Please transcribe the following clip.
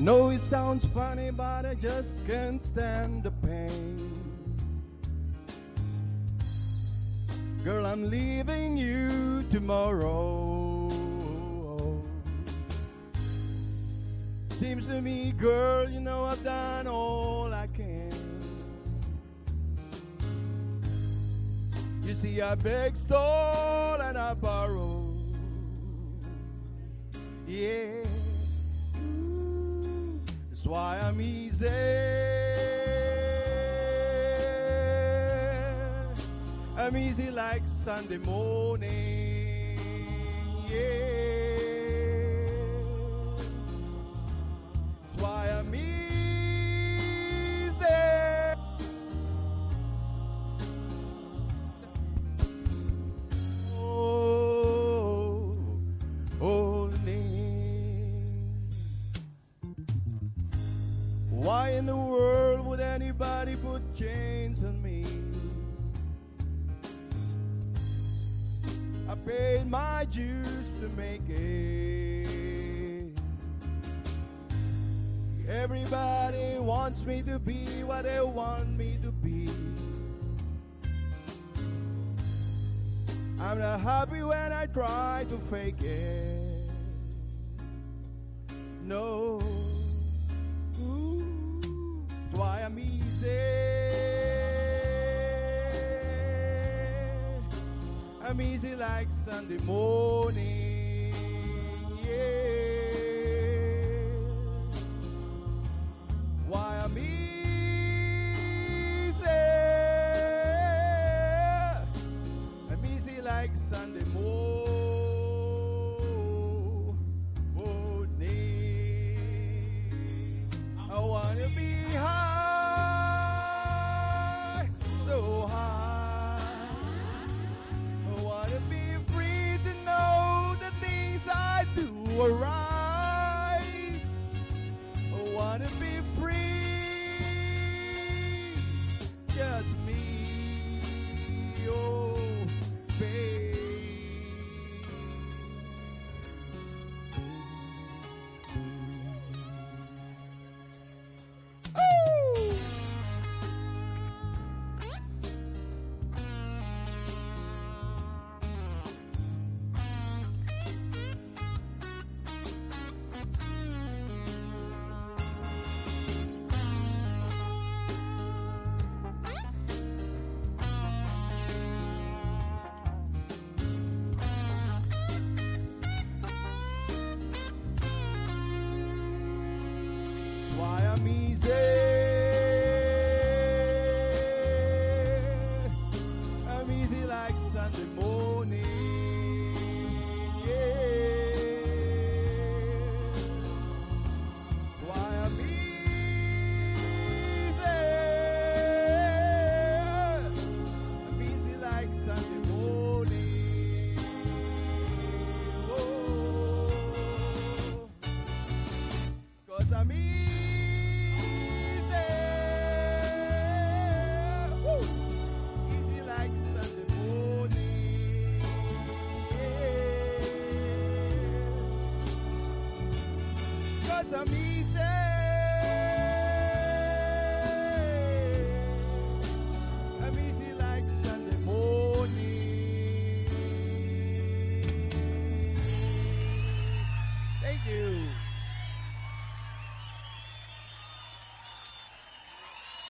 know it sounds funny, but I just can't stand the pain. Girl, I'm leaving you tomorrow. Seems to me, girl, you know I've done all I can. You see, I beg, stole, and I borrow. Yeah. That's why I'm easy. I'm easy like Sunday morning. Yeah. That's why I'm easy. Oh, only. Why in the world would anybody put chains on me? I paid my dues to make it. Everybody wants me to be what they want me to be. I'm not happy when I try to fake it. No. Ooh, that's why I'm easy. I'm easy like Sunday morning. Yeah. Why I'm easy. I'm easy like Sunday morning. I wanna be high, so high. I wanna be free to know the things I do are right. I wanna be free, just me, oh babe. Ooh. Why I'm easy. I'm easy like Sunday morning. Yeah. Why I'm easy. I'm easy like Sunday morning. Oh. 'Cause I'm easy. I'm easy. I'm easy like Sunday morning. Thank you.